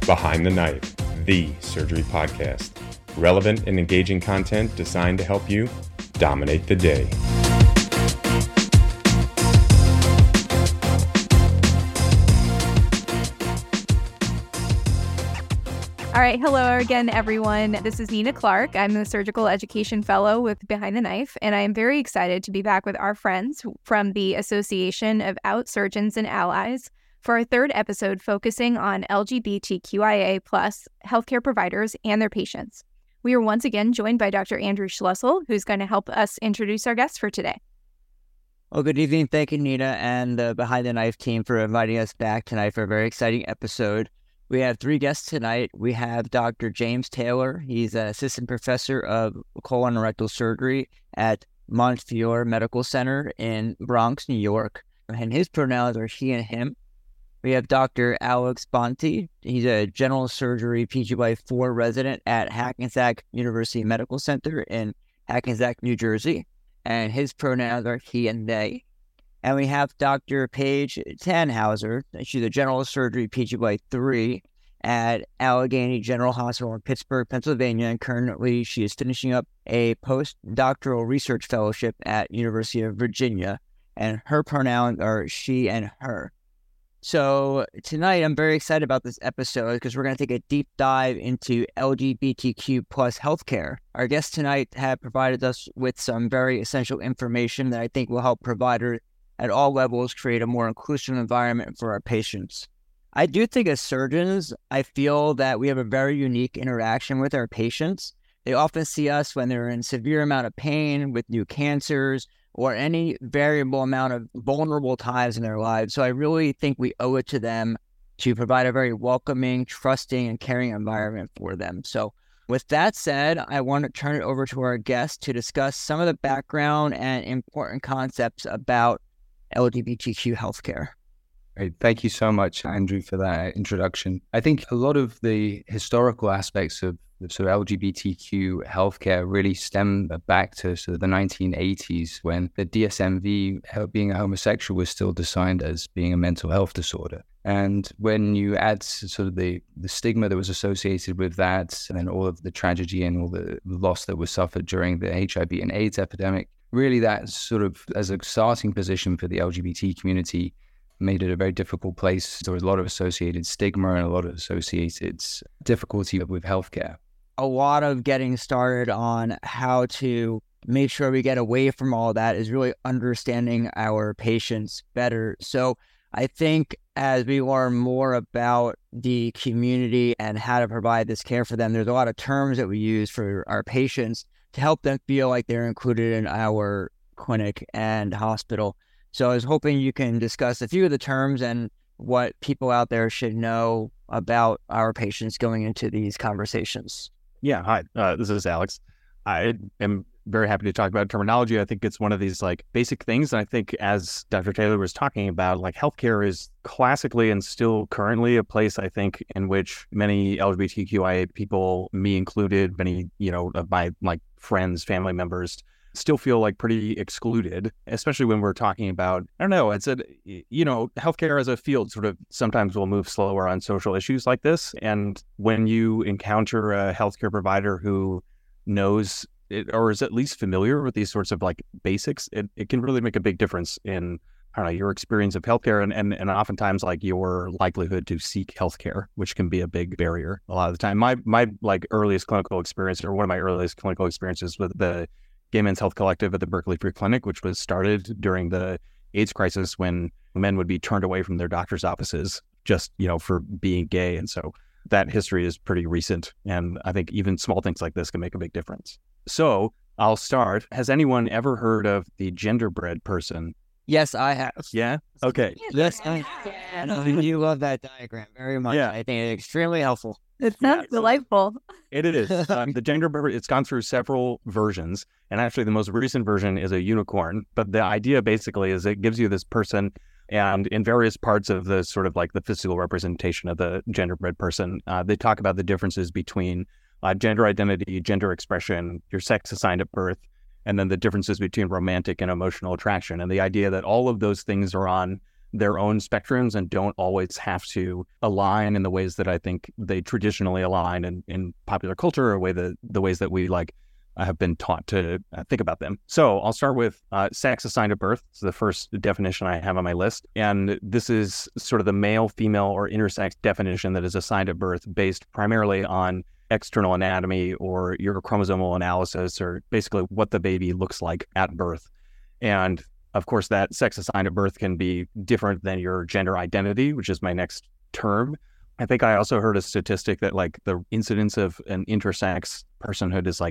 Behind the Knife, the surgery podcast. Relevant and engaging content designed to help you dominate the day. All right. Hello again, everyone. This is Nina Clark. I'm the Surgical Education Fellow with Behind the Knife, and I am very excited to be back with our friends from the Association of Out Surgeons and Allies for our third episode focusing on LGBTQIA+ healthcare providers and their patients. We are once again joined by Dr. Andrew Schlussel, who's going to help us introduce our guests for today. Well, good evening. Thank you, Nina, and the Behind the Knife team for inviting us back tonight for a very exciting episode. We have three guests tonight. We have Dr. James Taylor. He's an assistant professor of colon and rectal surgery at Montefiore Medical Center in Bronx, New York. And his pronouns are he and him. We have Dr. Alex Bonte. He's a general surgery PGY4 resident at Hackensack University Medical Center in Hackensack, New Jersey. And his pronouns are he and they. And we have Dr. Paige Tannhauser. She's a general surgery PGY3 at Allegheny General Hospital in Pittsburgh, Pennsylvania. And currently she is finishing up a postdoctoral research fellowship at University of Virginia. And her pronouns are she and her. So tonight I'm very excited about this episode because we're going to take a deep dive into LGBTQ plus healthcare. Our guests tonight have provided us with some very essential information that I think will help providers at all levels create a more inclusive environment for our patients. I do think as surgeons, I feel that we have a very unique interaction with our patients. They often see us when they're in severe amount of pain with new cancers or any variable amount of vulnerable times in their lives. So I really think we owe it to them to provide a very welcoming, trusting, and caring environment for them. So with that said, I want to turn it over to our guests to discuss some of the background and important concepts about LGBTQ healthcare. Great. Thank you so much, Andrew, for that introduction. I think a lot of the historical aspects of the sort of LGBTQ healthcare really stem back to sort of the 1980s when the DSM-V, being a homosexual, was still defined as being a mental health disorder. And when you add sort of the stigma that was associated with that and all of the tragedy and all the loss that was suffered during the HIV and AIDS epidemic, really that sort of as a starting position for the LGBT community made it a very difficult place. There was a lot of associated stigma and a lot of associated difficulty with healthcare. A lot of getting started on how to make sure we get away from all that is really understanding our patients better. So I think as we learn more about the community and how to provide this care for them, there's a lot of terms that we use for our patients to help them feel like they're included in our clinic and hospital. So I was hoping you can discuss a few of the terms and what people out there should know about our patients going into these conversations. Yeah, hi, this is Alex. I am very happy to talk about terminology. I think it's one of these like basic things. And I think as Dr. Taylor was talking about, like healthcare is classically and still currently a place, I think, in which many LGBTQIA people, me included, many, of my like friends, family members, still feel like pretty excluded, especially when we're talking about, I don't know, healthcare as a field sort of sometimes will move slower on social issues like this. And when you encounter a healthcare provider who knows it, or is at least familiar with these sorts of like basics, it can really make a big difference in, I don't know, your experience of healthcare and oftentimes like your likelihood to seek healthcare, which can be a big barrier a lot of the time. My like earliest clinical experience, or one of my earliest clinical experiences with the Gay Men's Health Collective at the Berkeley Free Clinic, which was started during the AIDS crisis when men would be turned away from their doctor's offices just, for being gay. And so that history is pretty recent. And I think even small things like this can make a big difference. So I'll start. Has anyone ever heard of the genderbread person? Yes, I have. Yeah? Okay. Yes, I have. You love that diagram very much. Yeah. I think it's extremely helpful. It sounds delightful. It is. The genderbread, it's gone through several versions. And actually the most recent version is a unicorn. But the idea basically is it gives you this person, and in various parts of the sort of like the physical representation of the genderbread person, they talk about the differences between gender identity, gender expression, your sex assigned at birth, and then the differences between romantic and emotional attraction. And the idea that all of those things are on their own spectrums and don't always have to align in the ways that I think they traditionally align in popular culture, or the ways that we have been taught to think about them. So I'll start with sex assigned at birth. It's the first definition I have on my list. And this is sort of the male, female, or intersex definition that is assigned at birth based primarily on external anatomy or your chromosomal analysis, or basically what the baby looks like at birth. And of course, that sex assigned at birth can be different than your gender identity, which is my next term. I think I also heard a statistic that the incidence of an intersex personhood is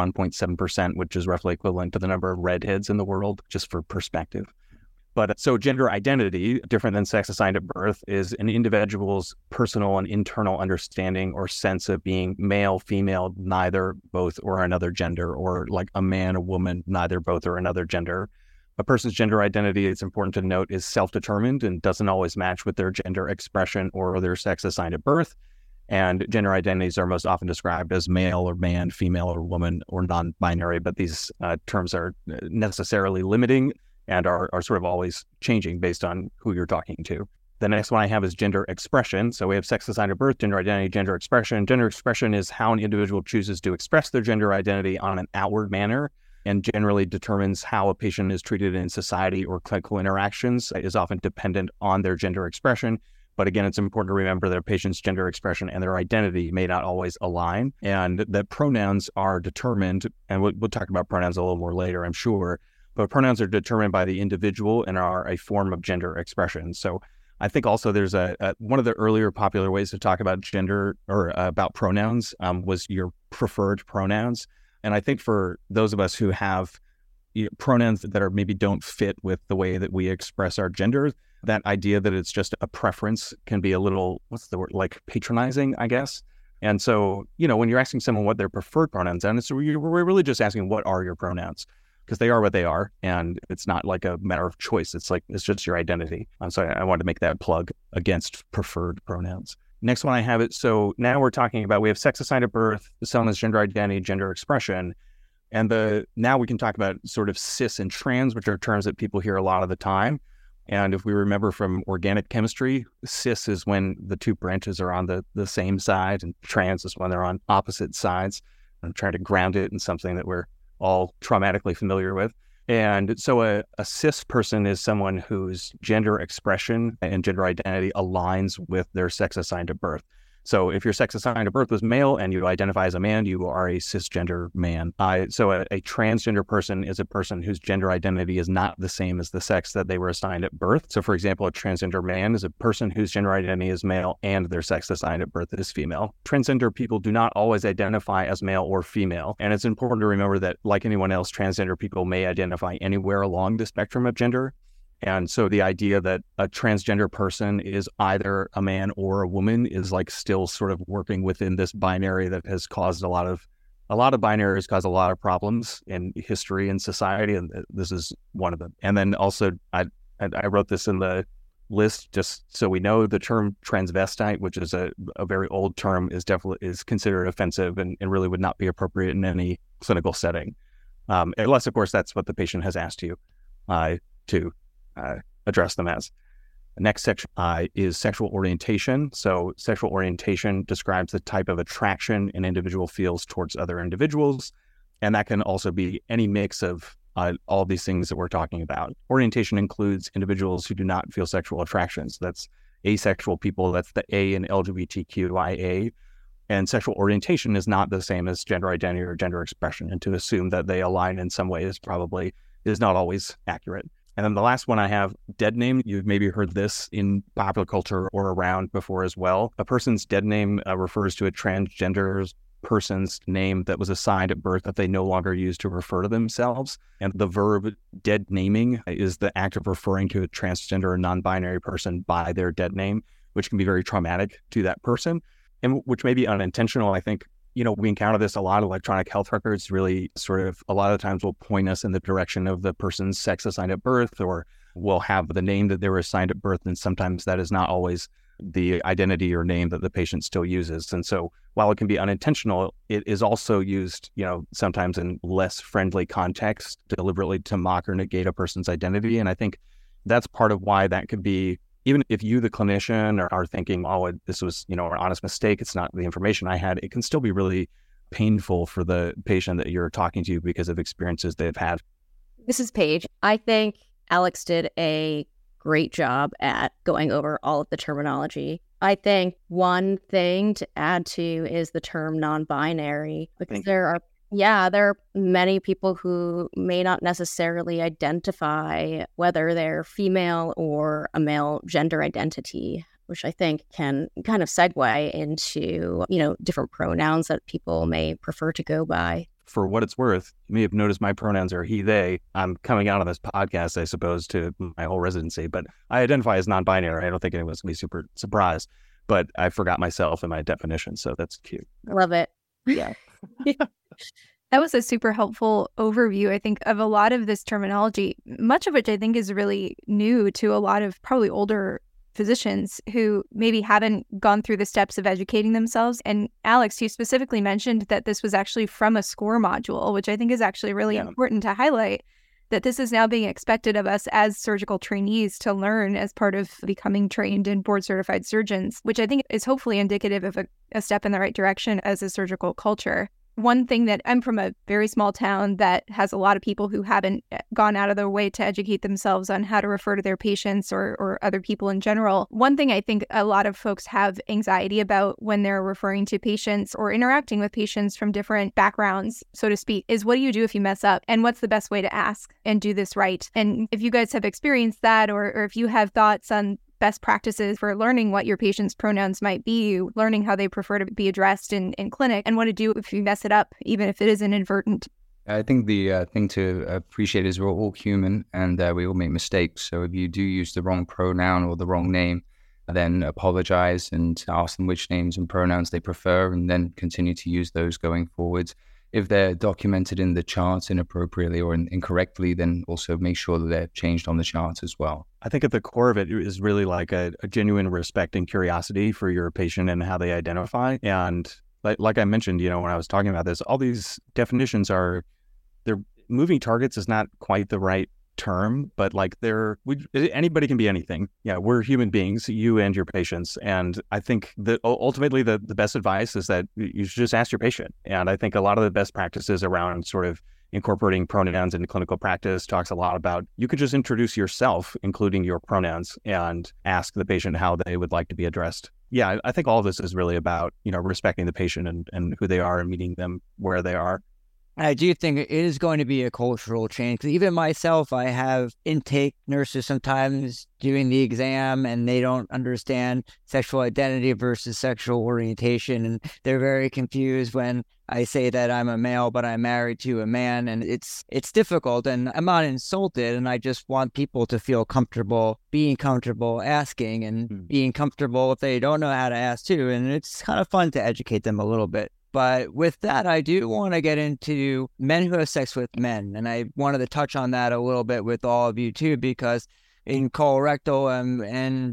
1.7%, which is roughly equivalent to the number of redheads in the world, just for perspective. But so gender identity, different than sex assigned at birth, is an individual's personal and internal understanding or sense of being male, female, neither, both, or another gender, or a man, a woman, neither, both, or another gender. A person's gender identity, it's important to note, is self-determined and doesn't always match with their gender expression or their sex assigned at birth. And gender identities are most often described as male or man, female or woman, or non-binary, but these terms are necessarily limiting and are sort of always changing based on who you're talking to. The next one I have is gender expression. So we have sex assigned at birth, gender identity, gender expression. Gender expression is how an individual chooses to express their gender identity on an outward manner, and generally determines how a patient is treated in society or clinical interactions. It is often dependent on their gender expression. But again, it's important to remember that a patient's gender expression and their identity may not always align, and that pronouns are determined, and we'll talk about pronouns a little more later, I'm sure, but pronouns are determined by the individual and are a form of gender expression. So I think also there's one of the earlier popular ways to talk about gender or about pronouns was your preferred pronouns. And I think for those of us who have pronouns that are maybe don't fit with the way that we express our gender, that idea that it's just a preference can be a little, patronizing, I guess. And so, when you're asking someone what their preferred pronouns are, we're really just asking, what are your pronouns? Because they are what they are. And it's not a matter of choice. It's just your identity. So I wanted to make that plug against preferred pronouns. Next one I have it. So now we're talking about, we have sex assigned at birth, some is gender identity, gender expression. And now we can talk about sort of cis and trans, which are terms that people hear a lot of the time. And if we remember from organic chemistry, cis is when the two branches are on the same side, and trans is when they're on opposite sides. I'm trying to ground it in something that we're all traumatically familiar with. And so a cis person is someone whose gender expression and gender identity aligns with their sex assigned at birth. So if your sex assigned at birth was male and you identify as a man, you are a cisgender man. So a transgender person is a person whose gender identity is not the same as the sex that they were assigned at birth. So for example, a transgender man is a person whose gender identity is male and their sex assigned at birth is female. Transgender people do not always identify as male or female. And it's important to remember that, like anyone else, transgender people may identify anywhere along the spectrum of gender. And so the idea that a transgender person is either a man or a woman is still sort of working within this binary that has caused a lot of binaries cause a lot of problems in history and society. And this is one of them. And then also I wrote this in the list just so we know, the term transvestite, which is a very old term, is considered offensive and really would not be appropriate in any clinical setting. Unless of course that's what the patient has asked you to address them as. The next section is sexual orientation. So sexual orientation describes the type of attraction an individual feels towards other individuals. And that can also be any mix of all these things that we're talking about. Orientation includes individuals who do not feel sexual attractions. That's asexual people. That's the A in LGBTQIA. And sexual orientation is not the same as gender identity or gender expression. And to assume that they align in some way is not always accurate. And then the last one I have, dead name. You've maybe heard this in popular culture or around before as well. A person's dead name refers to a transgender person's name that was assigned at birth that they no longer use to refer to themselves. And the verb dead naming is the act of referring to a transgender or non-binary person by their dead name, which can be very traumatic to that person and which may be unintentional. I think we encounter this a lot. Electronic health records really sort of a lot of times will point us in the direction of the person's sex assigned at birth, or will have the name that they were assigned at birth. And sometimes that is not always the identity or name that the patient still uses. And so while it can be unintentional, it is also used, sometimes in less friendly context, deliberately to mock or negate a person's identity. And I think that's part of why that could be, even if you, the clinician, are thinking, oh, this was, an honest mistake, it's not the information I had, it can still be really painful for the patient that you're talking to because of experiences they've had. This is Paige. I think Alex did a great job at going over all of the terminology. I think one thing to add to is the term non-binary, because there are many people who may not necessarily identify whether they're female or a male gender identity, which I think can kind of segue into, different pronouns that people may prefer to go by. For what it's worth, you may have noticed my pronouns are he, they. I'm coming out on this podcast, I suppose, to my whole residency, but I identify as non-binary. I don't think anyone's going to be super surprised, but I forgot myself in my definition, so that's cute. Love it. Yeah. That was a super helpful overview, I think, of a lot of this terminology, much of which I think is really new to a lot of probably older physicians who maybe haven't gone through the steps of educating themselves. And Alex, you specifically mentioned that this was actually from a SCORE module, which I think is actually really important to highlight, that this is now being expected of us as surgical trainees to learn as part of becoming trained and board certified surgeons, which I think is hopefully indicative of a step in the right direction as a surgical culture. One thing that I'm from a very small town that has a lot of people who haven't gone out of their way to educate themselves on how to refer to their patients or other people in general. One thing I think a lot of folks have anxiety about when they're referring to patients or interacting with patients from different backgrounds, so to speak, is what do you do if you mess up? And what's the best way to ask and do this right? And if you guys have experienced that, or if you have thoughts on best practices for learning what your patient's pronouns might be, learning how they prefer to be addressed in clinic, and what to do if you mess it up, even if it is inadvertent. I think the thing to appreciate is we're all human and we all make mistakes. So if you do use the wrong pronoun or the wrong name, then apologize and ask them which names and pronouns they prefer, and then continue to use those going forwards. If they're documented in the charts inappropriately or incorrectly, then also make sure that they're changed on the chart as well. I think at the core of it is really like a genuine respect and curiosity for your patient and how they identify. And like I mentioned, when I was talking about this, all these definitions they're moving targets is not quite the right term, but like anybody can be anything. Yeah, we're human beings, you and your patients. And I think that ultimately the best advice is that you should just ask your patient. And I think a lot of the best practices around sort of incorporating pronouns into clinical practice talks a lot about you could just introduce yourself, including your pronouns, and ask the patient how they would like to be addressed. Yeah, I think all of this is really about, respecting the patient and who they are and meeting them where they are. I do think it is going to be a cultural change, because even myself, I have intake nurses sometimes doing the exam and they don't understand sexual identity versus sexual orientation. And they're very confused when I say that I'm a male, but I'm married to a man. And it's difficult, and I'm not insulted. And I just want people to feel comfortable, being comfortable asking, and being comfortable if they don't know how to ask too. And it's kind of fun to educate them a little bit. But with that, I do want to get into men who have sex with men. And I wanted to touch on that a little bit with all of you too, because in colorectal and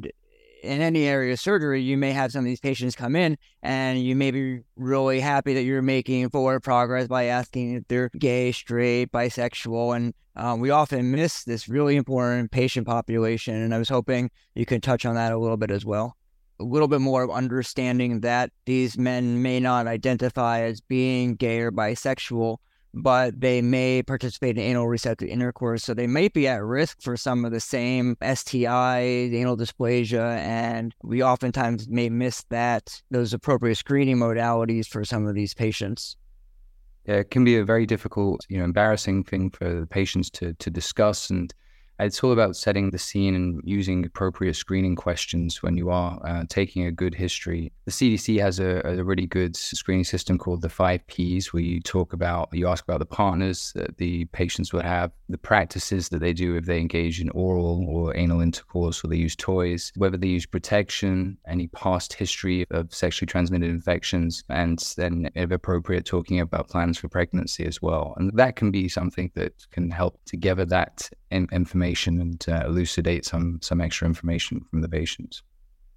in any area of surgery, you may have some of these patients come in and you may be really happy that you're making forward progress by asking if they're gay, straight, bisexual. And we often miss this really important patient population. And I was hoping you could touch on that a little bit as well. A little bit more of understanding that these men may not identify as being gay or bisexual, but they may participate in anal receptive intercourse. So they may be at risk for some of the same STIs, anal dysplasia, and we oftentimes may miss those appropriate screening modalities for some of these patients. Yeah, it can be a very difficult, embarrassing thing for the patients to discuss, and it's all about setting the scene and using appropriate screening questions when you are taking a good history. The CDC has a really good screening system called the 5 Ps, where you ask about the partners that the patients will have, the practices that they do if they engage in oral or anal intercourse, or they use toys, whether they use protection, any past history of sexually transmitted infections, and then, if appropriate, talking about plans for pregnancy as well. And that can be something that can help to gather that information and elucidate some extra information from the patients.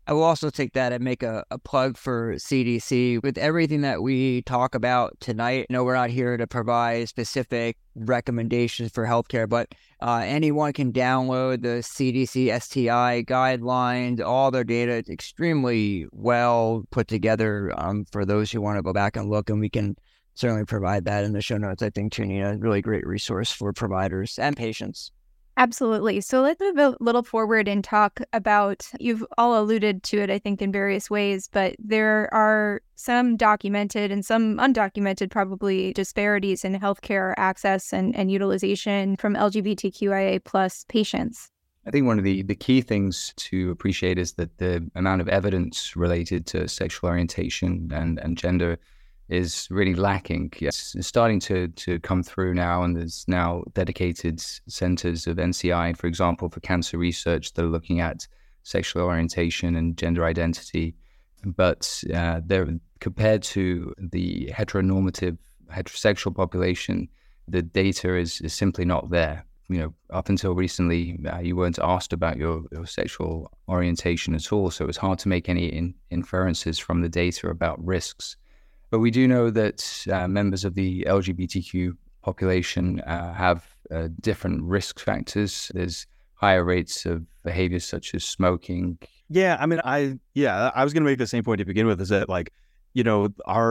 I will also take that and make a plug for CDC. With everything that we talk about tonight, I know we're not here to provide specific recommendations for healthcare, but anyone can download the CDC STI guidelines, all their data. It's extremely well put together for those who want to go back and look, and we can certainly provide that in the show notes. I think, Nina, a really great resource for providers and patients. Absolutely. So let's move a little forward and talk about, you've all alluded to it, I think, in various ways, but there are some documented and some undocumented, probably, disparities in healthcare access and utilization from LGBTQIA plus patients. I think one of the key things to appreciate is that the amount of evidence related to sexual orientation and gender is really lacking. Yes, it's starting to come through now, and there's now dedicated centers of NCI, for example, for cancer research that are looking at sexual orientation and gender identity. But they're compared to the heteronormative heterosexual population, the data is simply not there. You know, up until recently, you weren't asked about your sexual orientation at all, so it's hard to make any inferences from the data about risks. But we do know that members of the LGBTQ population have different risk factors. There's higher rates of behaviors such as smoking. Yeah, I mean, I was going to make the same point to begin with, is that, like, you know,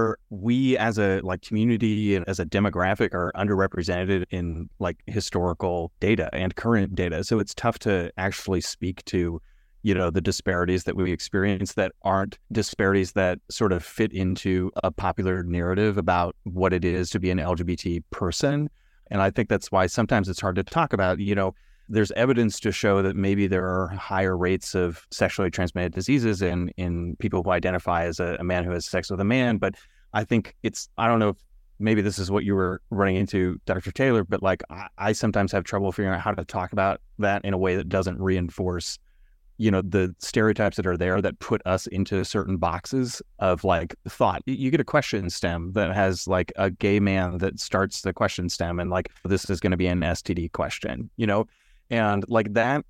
we as a community and as a demographic are underrepresented in like historical data and current data. So it's tough to actually speak to, you know, the disparities that we experience that aren't disparities that sort of fit into a popular narrative about what it is to be an LGBT person. And I think that's why sometimes it's hard to talk about. You know, there's evidence to show that maybe there are higher rates of sexually transmitted diseases in people who identify as a man who has sex with a man. But I think I don't know if maybe this is what you were running into, Dr. Taylor, but like I sometimes have trouble figuring out how to talk about that in a way that doesn't reinforce, you know, the stereotypes that are there that put us into certain boxes of like thought. You get a question stem that has like a gay man that starts the question stem, and like, this is going to be an STD question, you know, and like that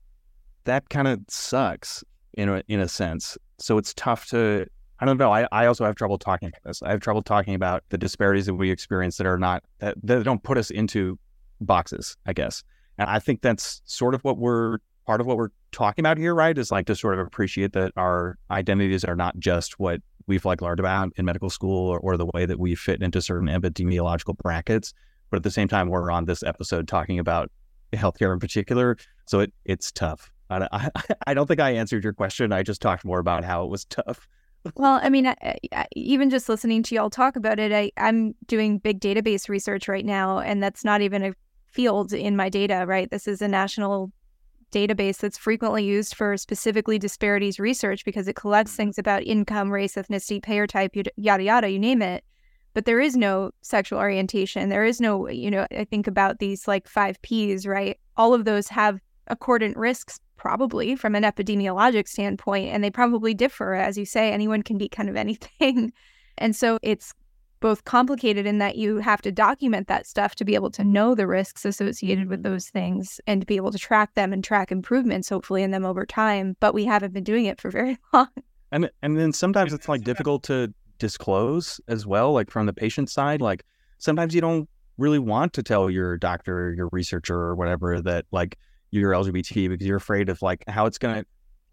kind of sucks in a sense. So it's tough to, I don't know. I also have trouble talking about this. I have trouble talking about the disparities that we experience that are not, that don't put us into boxes, I guess. And I think that's sort of part of what we're talking about here, right? Is like to sort of appreciate that our identities are not just what we've like learned about in medical school or the way that we fit into certain epidemiological brackets. But at the same time, we're on this episode talking about healthcare in particular. So it's tough. I don't think I answered your question. I just talked more about how it was tough. Well, I mean, even just listening to y'all talk about it, I'm doing big database research right now, and that's not even a field in my data, right? This is a national database that's frequently used for specifically disparities research because it collects things about income, race, ethnicity, payer type, yada, yada, you name it. But there is no sexual orientation. There is no, you know, I think about these like 5 Ps, right? All of those have accordant risks probably from an epidemiologic standpoint, and they probably differ. As you say, anyone can be kind of anything. And so it's both complicated in that you have to document that stuff to be able to know the risks associated with those things and to be able to track them and track improvements, hopefully, in them over time. But we haven't been doing it for very long. And then sometimes it's like difficult to disclose as well, like from the patient side. Like sometimes you don't really want to tell your doctor or your researcher or whatever that like you're LGBT because you're afraid of like how it's gonna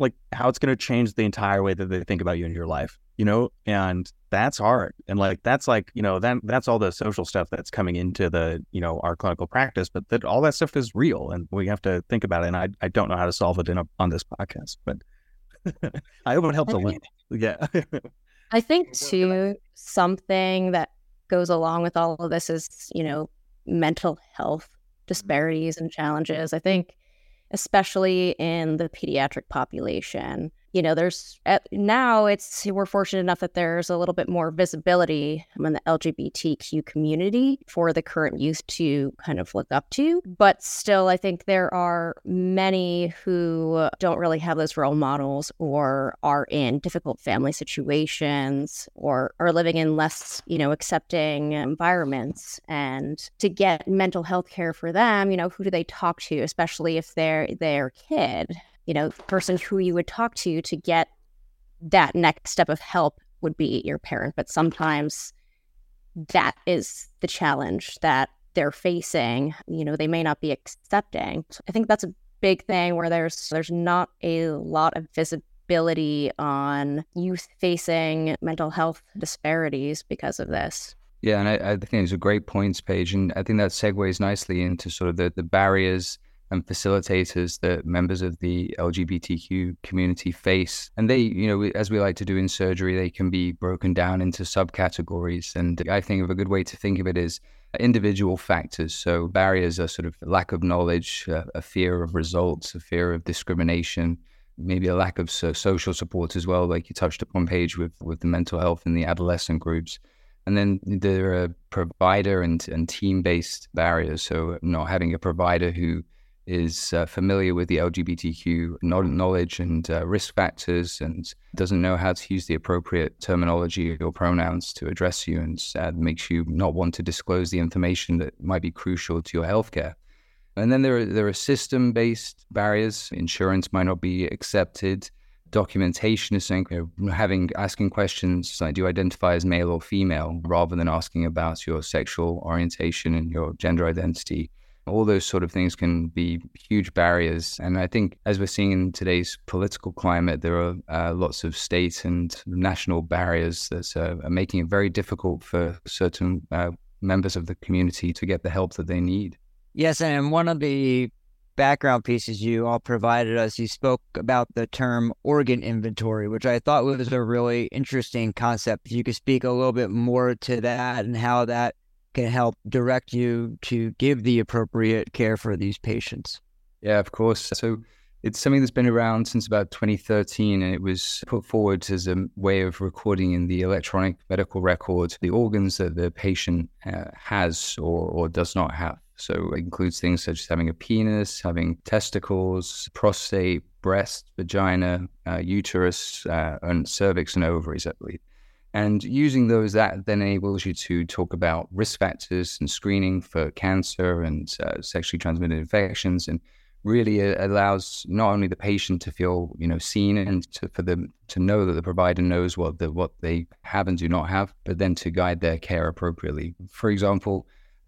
change the entire way that they think about you in your life, you know. And that's hard. And like that's like, you know, that's all the social stuff that's coming into the, you know, our clinical practice, but that all that stuff is real and we have to think about it. And I don't know how to solve it on this podcast, but I hope it helps a little. Yeah. I think too, something that goes along with all of this is, you know, mental health disparities and challenges. I think especially in the pediatric population, you know, we're fortunate enough that there's a little bit more visibility in the LGBTQ community for the current youth to kind of look up to. But still, I think there are many who don't really have those role models or are in difficult family situations or are living in less, you know, accepting environments. And to get mental health care for them, you know, who do they talk to, especially if they're their kid? You know, the person who you would talk to get that next step of help would be your parent. But sometimes that is the challenge that they're facing. They may not be accepting. So I think that's a big thing where there's not a lot of visibility on youth facing mental health disparities because of this. Yeah, and I think it's a great points, Paige, and I think that segues nicely into sort of the barriers and facilitators that members of the LGBTQ community face. And they, as we like to do in surgery, they can be broken down into subcategories. And I think of a good way to think of it is individual factors. So barriers are sort of lack of knowledge, a fear of results, a fear of discrimination, maybe a lack of social support as well, like you touched upon, Paige, with the mental health and the adolescent groups. And then there are provider and team-based barriers. So not having a provider who is familiar with the LGBTQ knowledge and risk factors and doesn't know how to use the appropriate terminology or pronouns to address you, and makes you not want to disclose the information that might be crucial to your healthcare. And then there are system-based barriers. Insurance might not be accepted. Documentation is saying, asking questions like, do you identify as male or female, rather than asking about your sexual orientation and your gender identity. All those sort of things can be huge barriers. And I think as we're seeing in today's political climate, there are lots of state and national barriers that are making it very difficult for certain members of the community to get the help that they need. Yes, and one of the background pieces you all provided us, you spoke about the term organ inventory, which I thought was a really interesting concept. If you could speak a little bit more to that and how that can help direct you to give the appropriate care for these patients. Yeah, of course. So it's something that's been around since about 2013, and it was put forward as a way of recording in the electronic medical record the organs that the patient has or does not have. So it includes things such as having a penis, having testicles, prostate, breast, vagina, uterus, and cervix and ovaries, I believe. And using those, that then enables you to talk about risk factors and screening for cancer and sexually transmitted infections, and really allows not only the patient to feel, seen, and for them to know that the provider knows what they have and do not have, but then to guide their care appropriately. For example,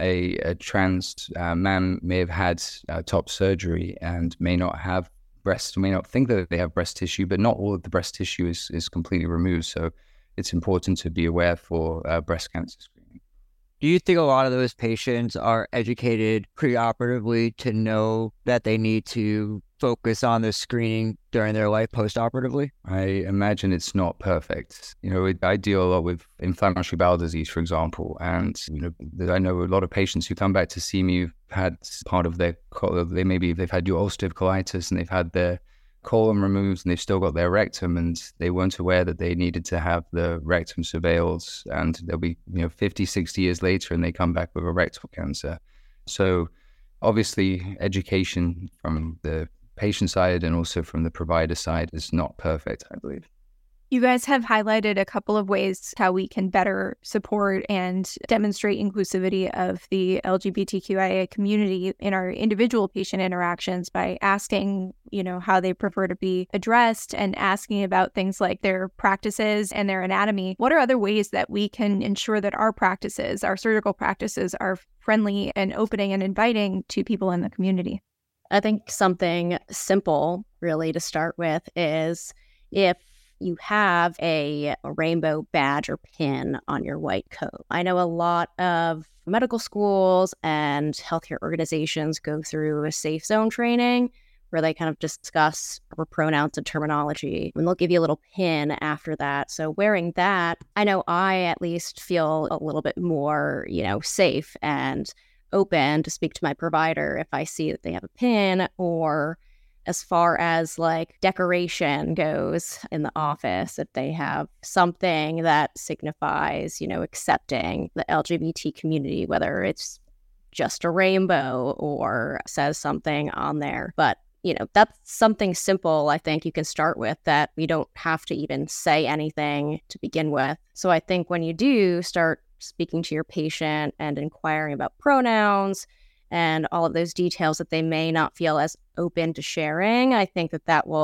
a trans man may have had top surgery and may not have breast, may not think that they have breast tissue, but not all of the breast tissue is completely removed. So it's important to be aware for breast cancer screening. Do you think a lot of those patients are educated preoperatively to know that they need to focus on the screening during their life postoperatively? I imagine it's not perfect. I deal a lot with inflammatory bowel disease, for example, and I know a lot of patients who come back to see me who've had part of their, they've had ulcerative colitis and they've had their colon removed and they've still got their rectum, and they weren't aware that they needed to have the rectum surveilled, and they'll be 50, 60 years later and they come back with a rectal cancer. So obviously education from the patient side and also from the provider side is not perfect, I believe. You guys have highlighted a couple of ways how we can better support and demonstrate inclusivity of the LGBTQIA community in our individual patient interactions by asking, how they prefer to be addressed and asking about things like their practices and their anatomy. What are other ways that we can ensure that our practices, our surgical practices, are friendly and opening and inviting to people in the community? I think something simple really to start with is if you have a rainbow badge or pin on your white coat. I know a lot of medical schools and healthcare organizations go through a safe zone training where they kind of discuss pronouns and terminology, and they'll give you a little pin after that. So wearing that, I know I at least feel a little bit more, safe and open to speak to my provider if I see that they have a pin, or as far as like decoration goes in the office, if they have something that signifies, accepting the LGBT community, whether it's just a rainbow or says something on there. But, that's something simple I think you can start with, that we don't have to even say anything to begin with. So I think when you do start speaking to your patient and inquiring about pronouns and all of those details that they may not feel as open to sharing, I think that will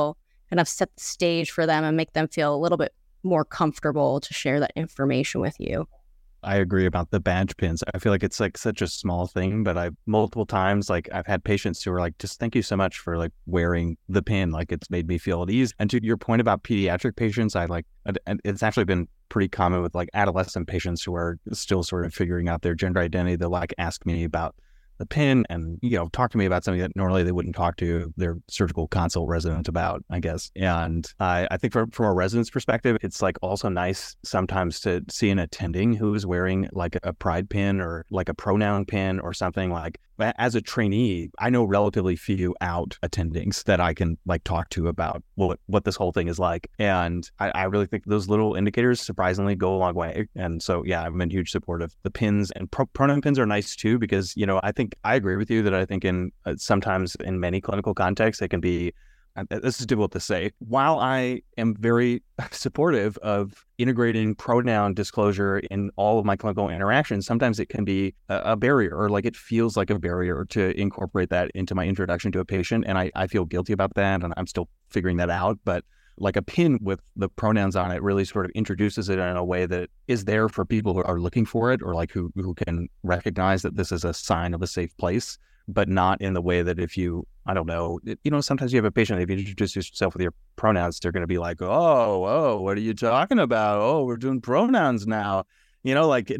kind of set the stage for them and make them feel a little bit more comfortable to share that information with you. I agree about the badge pins. I feel like it's like such a small thing, but I've multiple times, like I've had patients who are like, just thank you so much for like wearing the pin. Like it's made me feel at ease. And to your point about pediatric patients, it's actually been pretty common with like adolescent patients who are still sort of figuring out their gender identity. They'll like ask me about the pin and, talk to me about something that normally they wouldn't talk to their surgical consult resident about, I guess. And I think from a resident's perspective, it's like also nice sometimes to see an attending who is wearing like a pride pin or like a pronoun pin or something. Like as a trainee, I know relatively few out attendings that I can like talk to about what this whole thing is like. And I really think those little indicators surprisingly go a long way. And so, yeah, I'm in huge support of the pins, and pronoun pins are nice too, because, I think I agree with you that I think in sometimes in many clinical contexts, it can be, this is difficult to say. While I am very supportive of integrating pronoun disclosure in all of my clinical interactions, sometimes it can be a barrier, or like it feels like a barrier to incorporate that into my introduction to a patient. And I feel guilty about that, and I'm still figuring that out. But like a pin with the pronouns on it really sort of introduces it in a way that is there for people who are looking for it, or like who can recognize that this is a sign of a safe place, but not in the way that if you, I don't know, sometimes you have a patient, if you introduce yourself with your pronouns, they're going to be like, oh, what are you talking about? Oh, we're doing pronouns now. You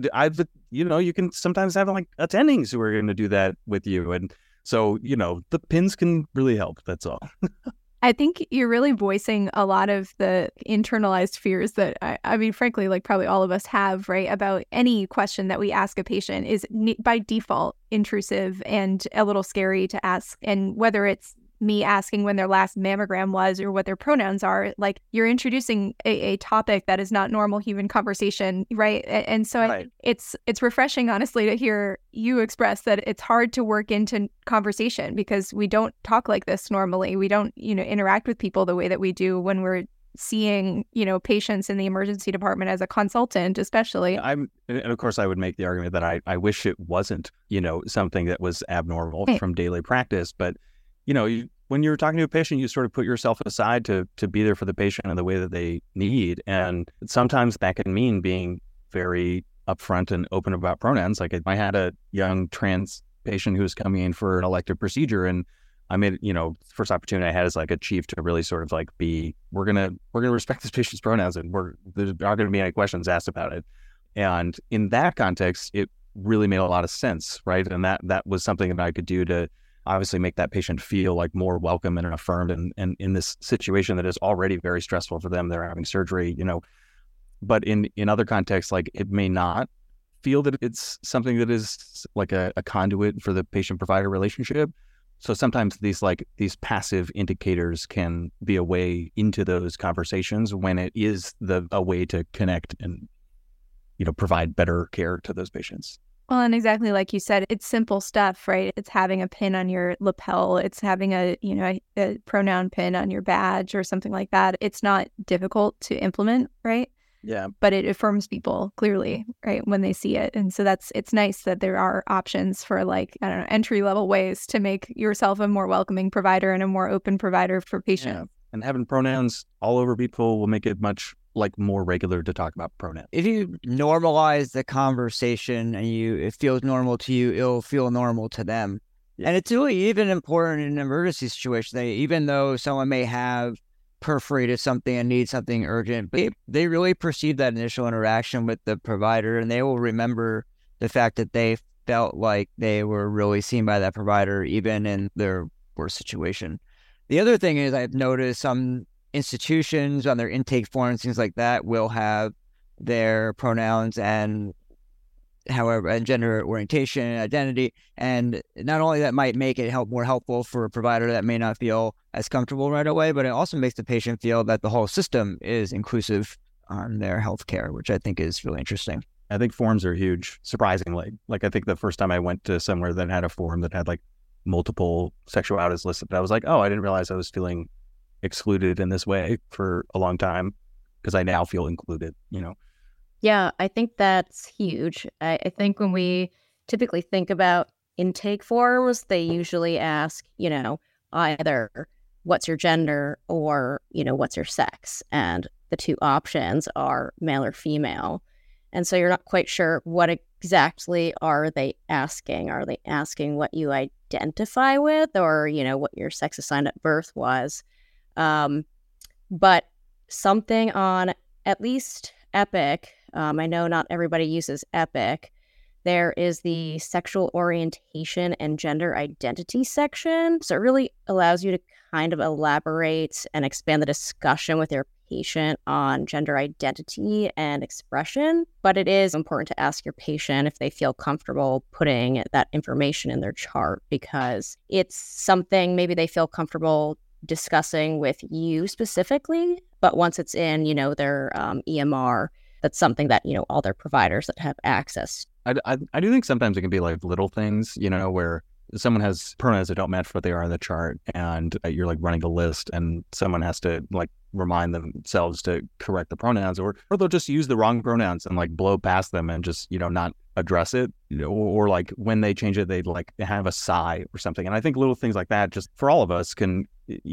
can sometimes have like attendings who are going to do that with you. And so, the pins can really help. That's all. I think you're really voicing a lot of the internalized fears that I mean, frankly, like probably all of us have, right? About any question that we ask a patient is by default intrusive and a little scary to ask. And whether it's me asking when their last mammogram was or what their pronouns are, like you're introducing a topic that is not normal human conversation, right? And so right. It's refreshing, honestly, to hear you express that it's hard to work into conversation because we don't talk like this normally. We don't, interact with people the way that we do when we're seeing, patients in the emergency department as a consultant, especially. And of course, I would make the argument that I wish it wasn't, something that was abnormal from daily practice, but when you're talking to a patient, you sort of put yourself aside to be there for the patient in the way that they need. And sometimes that can mean being very upfront and open about pronouns. Like I had a young trans patient who was coming in for an elective procedure, and I made, first opportunity I had as like a chief to really sort of like we're going to respect this patient's pronouns, and there's not going to be any questions asked about it. And in that context, it really made a lot of sense, right? And that was something that I could do to obviously make that patient feel like more welcome and affirmed, and in this situation that is already very stressful for them. They're having surgery, but in other contexts, like it may not feel that it's something that is like a conduit for the patient-provider relationship. So sometimes these passive indicators can be a way into those conversations when it is a way to connect and, provide better care to those patients. Well, and exactly like you said, it's simple stuff, right? It's having a pin on your lapel. It's having a pronoun pin on your badge or something like that. It's not difficult to implement, right? Yeah. But it affirms people clearly, right, when they see it. And so it's nice that there are options for entry-level ways to make yourself a more welcoming provider and a more open provider for patients. Yeah. And having pronouns all over people will make it much more regular to talk about pronouns. If you normalize the conversation and it feels normal to you, it'll feel normal to them. Yeah. And it's really even important in an emergency situation that even though someone may have perforated something and need something urgent, but they really perceive that initial interaction with the provider, and they will remember the fact that they felt like they were really seen by that provider, even in their worst situation. The other thing is I've noticed some institutions on their intake forms, things like that, will have their pronouns and gender orientation and identity. And not only that might make it more helpful for a provider that may not feel as comfortable right away, but it also makes the patient feel that the whole system is inclusive on their healthcare, which I think is really interesting. I think forms are huge, surprisingly. Like I think the first time I went to somewhere that had a form that had like multiple sexualities listed, I was like, oh, I didn't realize I was feeling excluded in this way for a long time, because I now feel included, Yeah, I think that's huge. I think when we typically think about intake forms, they usually ask, either what's your gender or, what's your sex? And the two options are male or female. And so you're not quite sure what exactly are they asking. Are they asking what you identify with or, what your sex assigned at birth was? But something on at least Epic, I know not everybody uses Epic, there is the sexual orientation and gender identity section. So it really allows you to kind of elaborate and expand the discussion with your patient on gender identity and expression. But it is important to ask your patient if they feel comfortable putting that information in their chart, because it's something maybe they feel comfortable discussing with you specifically. But once it's in, their EMR, that's something that, all their providers that have access. I do think sometimes it can be like little things, where someone has pronouns that don't match what they are in the chart, and you're like running a list, and someone has to like remind themselves to correct the pronouns, or they'll just use the wrong pronouns and like blow past them and just, not address it, or like when they change it, they'd like have a sigh or something. And I think little things like that, just for all of us, can,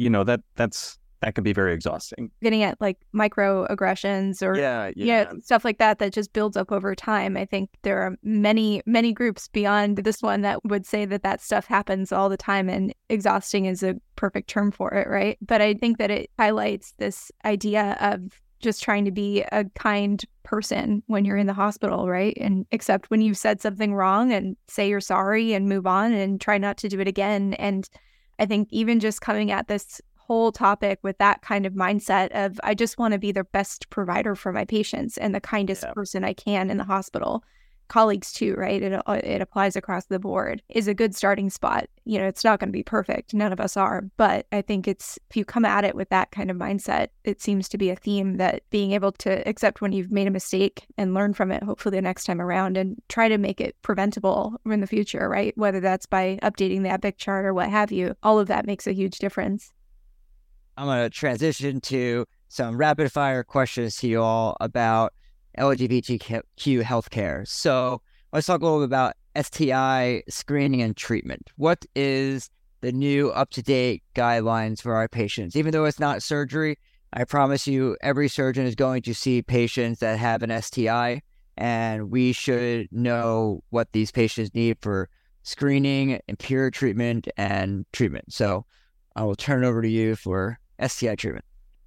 that can be very exhausting. Getting at like microaggressions or stuff like that just builds up over time. I think there are many, many groups beyond this one that would say that stuff happens all the time, and exhausting is a perfect term for it, right? But I think that it highlights this idea of just trying to be a kind person when you're in the hospital, right? And accept when you've said something wrong and say you're sorry and move on and try not to do it again. And I think even just coming at this whole topic with that kind of mindset of, I just want to be the best provider for my patients and the kindest person I can in the hospital, colleagues too, right? It applies across the board, is a good starting spot. It's not going to be perfect. None of us are. But I think if you come at it with that kind of mindset, it seems to be a theme that being able to accept when you've made a mistake and learn from it, hopefully the next time around, and try to make it preventable in the future, right? Whether that's by updating the Epic chart or what have you, all of that makes a huge difference. I'm going to transition to some rapid fire questions to you all about LGBTQ healthcare. So let's talk a little bit about STI screening and treatment. What is the new up-to-date guidelines for our patients? Even though it's not surgery, I promise you every surgeon is going to see patients that have an STI, and we should know what these patients need for screening, empiric treatment, and treatment. So I will turn it over to you for STI treatment.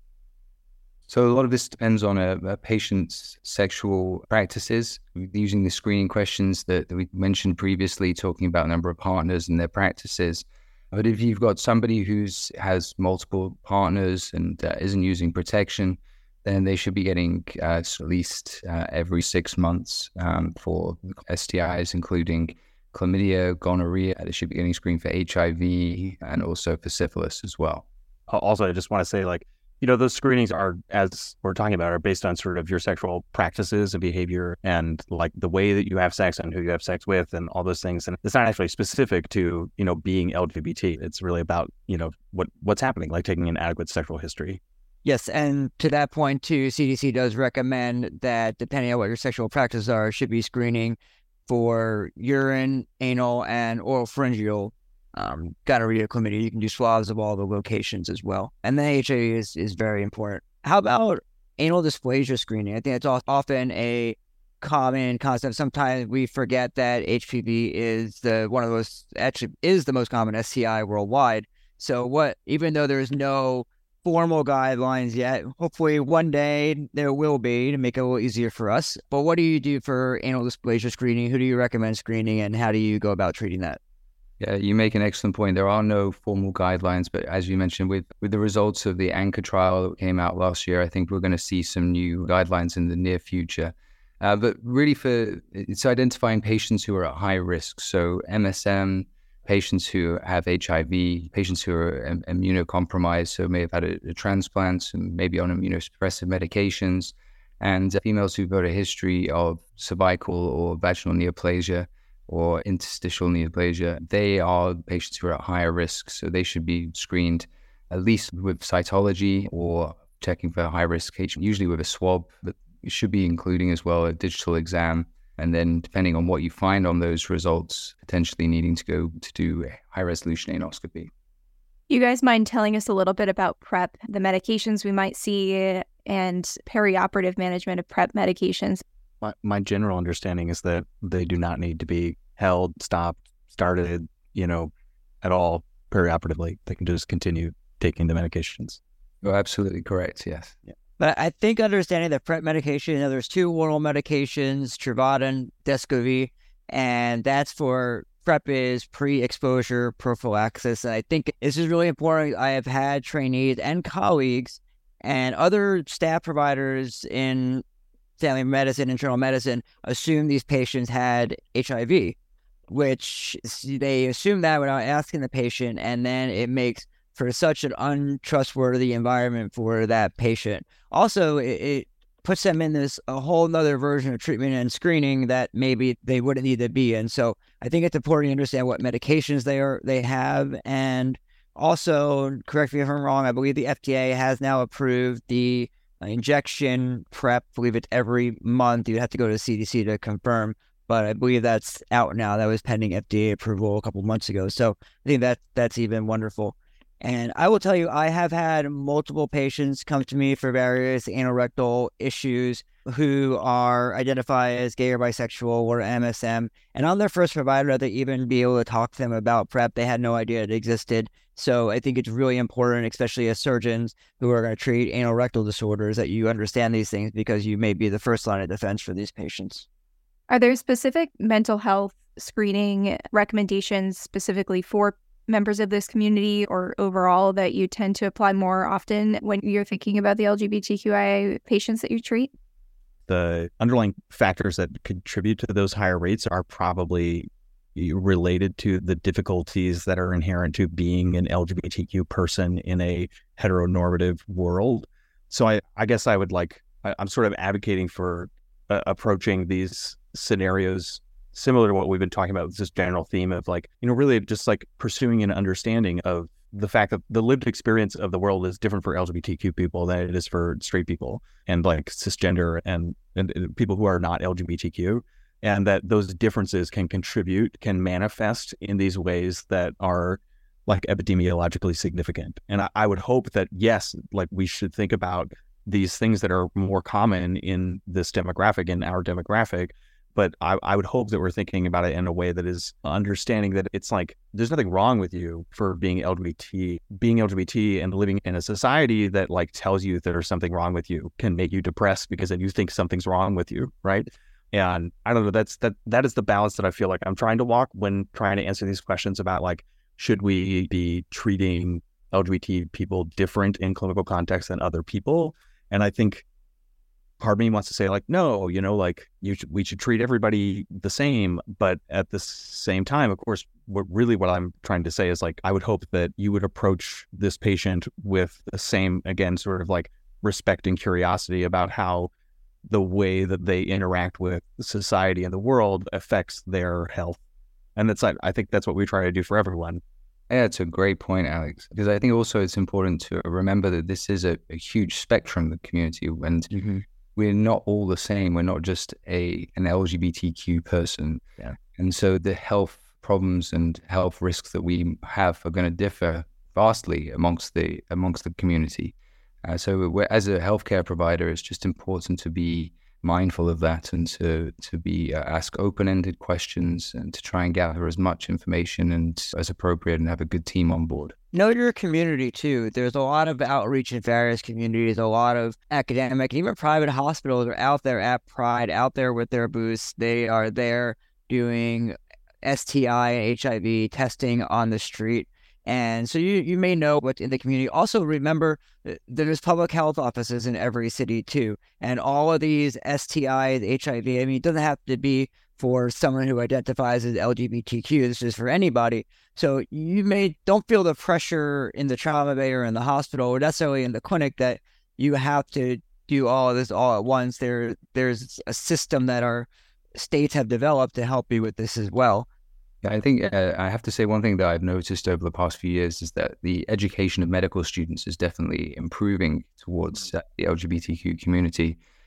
So a lot of this depends on a patient's sexual practices, using the screening questions that we mentioned previously, talking about number of partners and their practices. But if you've got somebody who has multiple partners and isn't using protection, then they should be getting at least every 6 months for STIs, including chlamydia, gonorrhea. They should be getting screened for HIV and also for syphilis as well. Also, I just want to say, like, those screenings are, as we're talking about, are based on sort of your sexual practices and behavior and like the way that you have sex and who you have sex with and all those things. And it's not actually specific to, being LGBT. It's really about, what's happening, like taking an adequate sexual history. Yes, and to that point too, CDC does recommend that depending on what your sexual practices are, should be screening for urine, anal, and oropharyngeal gonorrhea, chlamydia. You can do swabs of all the locations as well. And the HIV is very important. How about anal dysplasia screening? I think that's often a common concept. Sometimes we forget that HPV is the most common STI worldwide. So even though there's no formal guidelines yet, hopefully one day there will be, to make it a little easier for us. But what do you do for anal dysplasia screening? Who do you recommend screening, and how do you go about treating that? Yeah, you make an excellent point. There are no formal guidelines, but as you mentioned, with the results of the ANCHOR trial that came out last year, I think we're going to see some new guidelines in the near future. But really, it's identifying patients who are at high risk. So MSM, patients who have HIV, patients who are immunocompromised, so may have had a transplant, and maybe on immunosuppressive medications, and females who've got a history of cervical or vaginal neoplasia or interstitial neoplasia. They are patients who are at higher risk, so they should be screened at least with cytology or checking for high risk, usually with a swab, but it should be including as well a digital exam. And then depending on what you find on those results, potentially needing to go to do high resolution anoscopy. You guys mind telling us a little bit about PrEP, the medications we might see, and perioperative management of PrEP medications? My general understanding is that they do not need to be held, stopped, started, at all perioperatively. They can just continue taking the medications. You're absolutely correct, yes. Yeah. But I think understanding that PrEP medication, there's 2 oral medications, Truvada and Descovy, and that's for PrEP is pre-exposure prophylaxis. And I think this is really important. I have had trainees and colleagues and other staff providers in family medicine, internal medicine, assume these patients had HIV, which they assume that without asking the patient, and then it makes for such an untrustworthy environment for that patient. Also, it puts them in a whole nother version of treatment and screening that maybe they wouldn't need to be in. So I think it's important to understand what medications they have. And also, correct me if I'm wrong, I believe the FDA has now approved the injection PrEP. I believe it's every month. You have to go to the CDC to confirm, but I believe that's out now. That was pending FDA approval a couple months ago. So I think that's even wonderful. And I will tell you, I have had multiple patients come to me for various anorectal issues who are identified as gay or bisexual or MSM. And on their first provider, to even be able to talk to them about PrEP, they had no idea it existed. So I think it's really important, especially as surgeons who are going to treat anorectal disorders, that you understand these things because you may be the first line of defense for these patients. Are there specific mental health screening recommendations specifically for members of this community or overall that you tend to apply more often when you're thinking about the LGBTQIA patients that you treat? The underlying factors that contribute to those higher rates are probably related to the difficulties that are inherent to being an LGBTQ person in a heteronormative world. So I guess I'm sort of advocating for approaching these scenarios similar to what we've been talking about with this general theme of really just pursuing an understanding of the fact that the lived experience of the world is different for LGBTQ people than it is for straight people and cisgender and people who are not LGBTQ, and that those differences can manifest in these ways that are epidemiologically significant. And I would hope that, yes, we should think about these things that are more common in this demographic, in our demographic. But I would hope that we're thinking about it in a way that is understanding that it's there's nothing wrong with you for being LGBT and living in a society that tells you that there's something wrong with you can make you depressed because then you think something's wrong with you, right? And I don't know, that is the balance that I feel like I'm trying to walk when trying to answer these questions about should we be treating LGBT people different in clinical context than other people? And I think part of me wants to say no, we should treat everybody the same. But at the same time, of course, what I'm trying to say is I would hope that you would approach this patient with the same, again, sort of respect and curiosity about how the way that they interact with society and the world affects their health. And I think that's what we try to do for everyone. Yeah, it's a great point, Alex, because I think also it's important to remember that this is a huge spectrum of the community, and we're not all the same. We're not just an LGBTQ person. Yeah. And so the health problems and health risks that we have are going to differ vastly amongst the community. So as a healthcare provider, it's just important to be mindful of that and to be ask open-ended questions and to try and gather as much information and as appropriate and have a good team on board. Know your community too. There's a lot of outreach in various communities, a lot of academic and even private hospitals are out there at Pride, out there with their booths. They are there doing STI and HIV testing on the street. And so you may know what's in the community. Also remember there's public health offices in every city too. And all of these STIs, HIV, it doesn't have to be for someone who identifies as LGBTQ. This is for anybody. So you don't feel the pressure in the trauma bay or in the hospital or necessarily in the clinic that you have to do all of this all at once. There's a system that our states have developed to help you with this as well. Yeah, I think I have to say one thing that I've noticed over the past few years is that the education of medical students is definitely improving towards the LGBTQ community.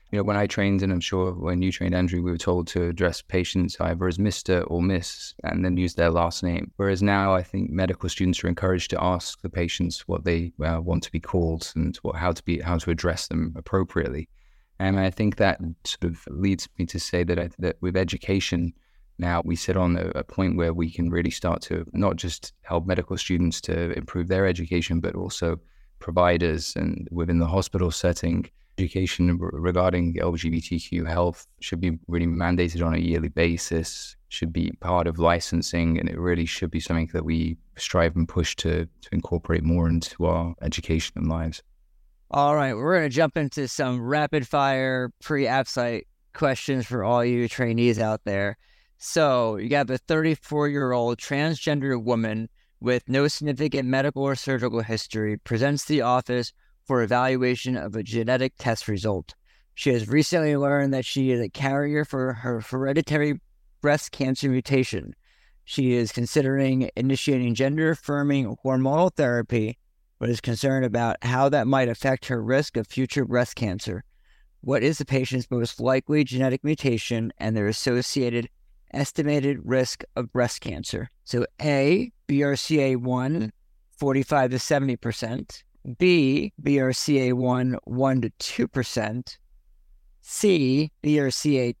When I trained, and I'm sure when you trained, Andrew, we were told to address patients either as Mr. or Miss and then use their last name. Whereas now I think medical students are encouraged to ask the patients what they want to be called and how to address them appropriately. And I think that sort of leads me to say that with education, now we sit on a point where we can really start to not just help medical students to improve their education, but also providers and within the hospital setting. Education regarding LGBTQ health should be really mandated on a yearly basis, should be part of licensing, and it really should be something that we strive and push to incorporate more into our education and lives. All right, we're going to jump into some rapid fire pre-AppSite questions for all you trainees out there. So you got a 34-year-old transgender woman with no significant medical or surgical history presents to the office for evaluation of a genetic test result. She has recently learned that she is a carrier for her hereditary breast cancer mutation. She is considering initiating gender-affirming hormonal therapy, but is concerned about how that might affect her risk of future breast cancer. What is the patient's most likely genetic mutation and their associated estimated risk of breast cancer? So A, BRCA1, 45 to 70%. B, BRCA1, 1 to 2%. C, BRCA2,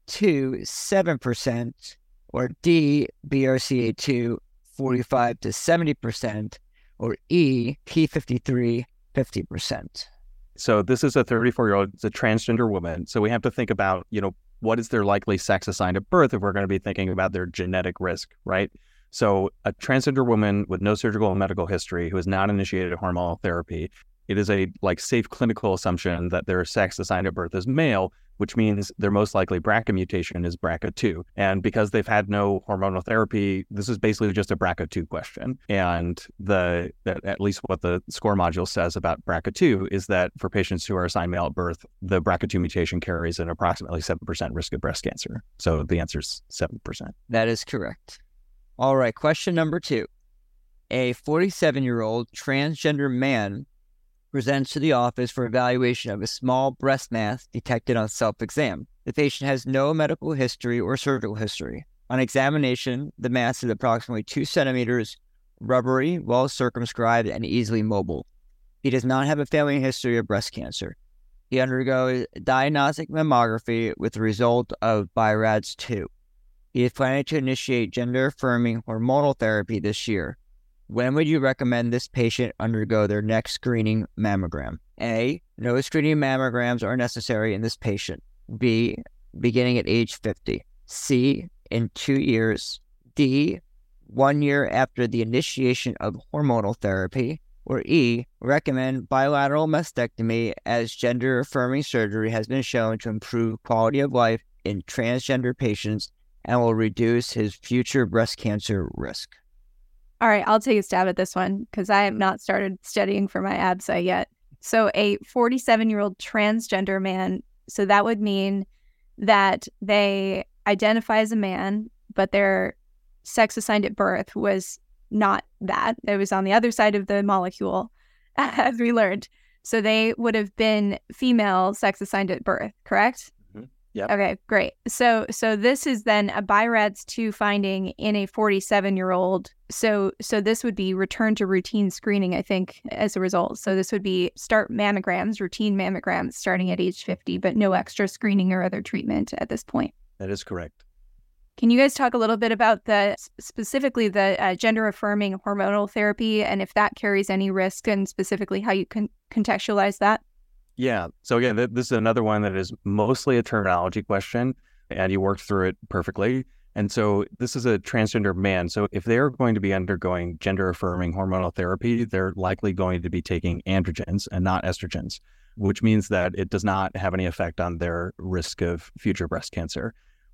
7%. Or D, BRCA2, 45 to 70%. Or E, P53, 50%. So this is a 34-year-old, it's a transgender woman. So we have to think about, what is their likely sex assigned at birth if we're going to be thinking about their genetic risk, right? So a transgender woman with no surgical and medical history who has not initiated hormonal therapy, it is a safe clinical assumption that their sex assigned at birth is male, which means their most likely BRCA mutation is BRCA2. And because they've had no hormonal therapy, this is basically just a BRCA2 question. And at least what the SCORE module says about BRCA2 is that for patients who are assigned male at birth, the BRCA2 mutation carries an approximately 7% risk of breast cancer. So the answer is 7%. That is correct. All right, question number 2. A 47-year-old transgender man presents to the office for evaluation of a small breast mass detected on self-exam. The patient has no medical history or surgical history. On examination, the mass is approximately 2 centimeters, rubbery, well circumscribed, and easily mobile. He does not have a family history of breast cancer. He undergoes diagnostic mammography with the result of BI-RADS2. He is planning to initiate gender-affirming hormonal therapy this year. When would you recommend this patient undergo their next screening mammogram? A, no screening mammograms are necessary in this patient. B, beginning at age 50. C, in 2 years. D, 1 year after the initiation of hormonal therapy. Or E, recommend bilateral mastectomy as gender-affirming surgery has been shown to improve quality of life in transgender patients and will reduce his future breast cancer risk. All right, I'll take a stab at this one because I have not started studying for my AppSite yet. So a 47-year-old transgender man, so that would mean that they identify as a man, but their sex assigned at birth was not that. It was on the other side of the molecule, as we learned. So they would have been female sex assigned at birth, correct? Yep. Okay, great. So this is then a BI-RADS2 finding in a 47-year-old. So this would be return to routine screening, I think, as a result. So this would be start mammograms, routine mammograms starting at age 50, but no extra screening or other treatment at this point. That is correct. Can you guys talk a little bit about specifically the gender-affirming hormonal therapy and if that carries any risk and specifically how you can contextualize that? Yeah. So again, this is another one that is mostly a terminology question, and you worked through it perfectly. And so this is a transgender man. So if they're going to be undergoing gender-affirming hormonal therapy, they're likely going to be taking androgens and not estrogens, which means that it does not have any effect on their risk of future breast cancer.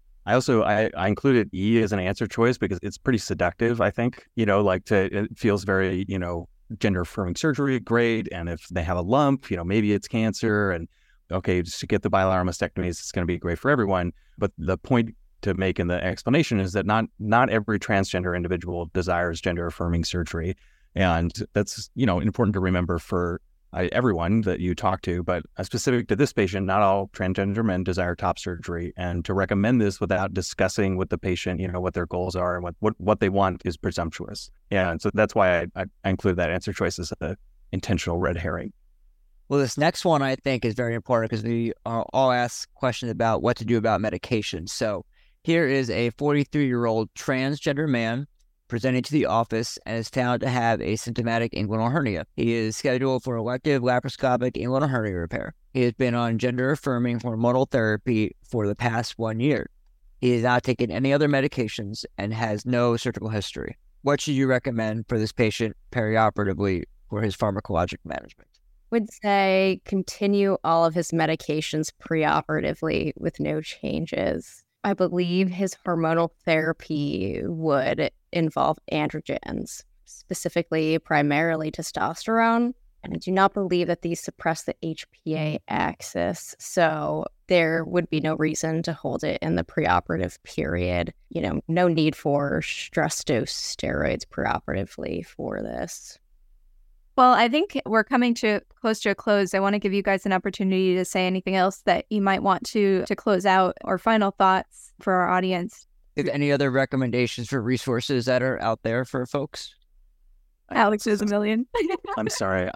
I included E as an answer choice because it's pretty seductive, I think, it feels very, gender affirming surgery, great. And if they have a lump, maybe it's cancer and okay, just to get the bilateral mastectomies, it's going to be great for everyone. But the point to make in the explanation is that not every transgender individual desires gender affirming surgery. And that's, important to remember for everyone that you talk to, but specific to this patient, not all transgender men desire top surgery. And to recommend this without discussing with the patient, what their goals are and what they want is presumptuous. Yeah, and so that's why I include that answer choice as an intentional red herring. Well, this next one I think is very important because we all ask questions about what to do about medication. So here is a 43-year-old transgender man presenting to the office and is found to have a symptomatic inguinal hernia. He is scheduled for elective laparoscopic inguinal hernia repair. He has been on gender-affirming hormonal therapy for the past 1 year. He has not taken any other medications and has no surgical history. What should you recommend for this patient perioperatively for his pharmacologic management? Would say continue all of his medications preoperatively with no changes. I believe his hormonal therapy would involve androgens, specifically primarily testosterone. And I do not believe that these suppress the HPA axis. So there would be no reason to hold it in the preoperative period. No need for stress dose steroids preoperatively for this. Well, I think we're coming close to a close. I want to give you guys an opportunity to say anything else that you might want to close out, or final thoughts for our audience. Is any other recommendations for resources that are out there for folks? Alex is a million. I'm sorry.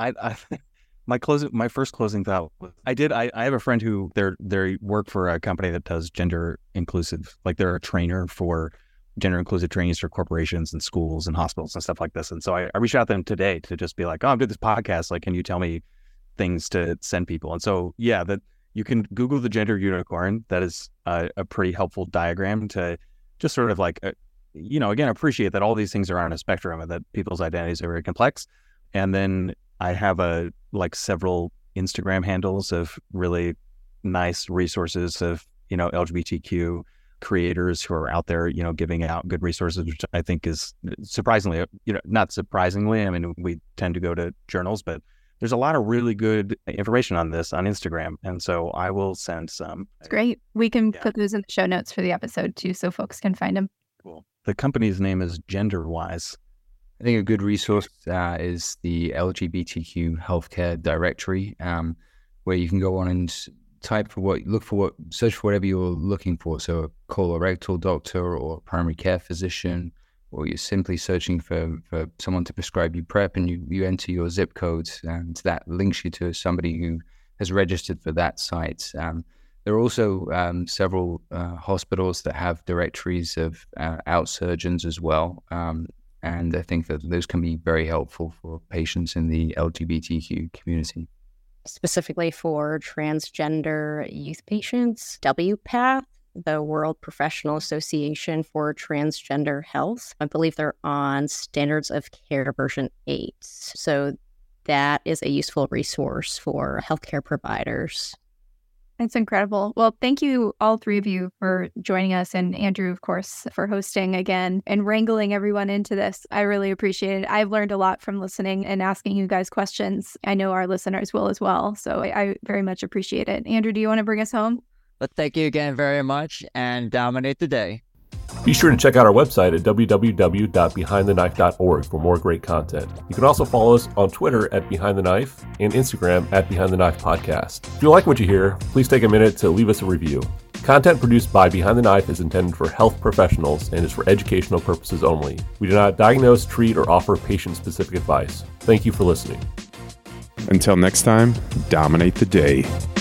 My first closing thought was I have a friend who they work for a company that does gender inclusive, like they're a trainer for gender inclusive trainings for corporations and schools and hospitals and stuff like this. And so I reached out to them today to just be like, I'm doing this podcast. Like, can you tell me things to send people? And so, yeah, that you can Google the gender unicorn. That is a pretty helpful diagram to just sort of like, again, appreciate that all these things are on a spectrum and that people's identities are very complex. And then I have several Instagram handles of really nice resources of, LGBTQ creators who are out there, giving out good resources, which I think is surprisingly, not surprisingly, I mean, we tend to go to journals, but there's a lot of really good information on this on Instagram. And so I will send some. It's great. We can put those in the show notes for the episode too, so folks can find them. Cool. The company's name is GenderWise. I think a good resource is the LGBTQ healthcare directory, where you can go on and search for whatever you're looking for. So a colorectal doctor or primary care physician, or you're simply searching for someone to prescribe you PrEP, and you enter your zip codes, and that links you to somebody who has registered for that site. There are also several hospitals that have directories of out surgeons as well. And I think that those can be very helpful for patients in the LGBTQ community. Specifically for transgender youth patients, WPATH, the World Professional Association for Transgender Health. I believe they're on Standards of Care version 8. So that is a useful resource for healthcare providers. That's incredible. Well, thank you, all three of you, for joining us, and Andrew, of course, for hosting again and wrangling everyone into this. I really appreciate it. I've learned a lot from listening and asking you guys questions. I know our listeners will as well, so I very much appreciate it. Andrew, do you want to bring us home? But thank you again very much, and dominate the day. Be sure to check out our website at www.behindtheknife.org for more great content. You can also follow us on Twitter at Behind the Knife and Instagram at Behind the Knife Podcast. If you like what you hear, please take a minute to leave us a review. Content produced by Behind the Knife is intended for health professionals and is for educational purposes only. We do not diagnose, treat, or offer patient-specific advice. Thank you for listening. Until next time, dominate the day.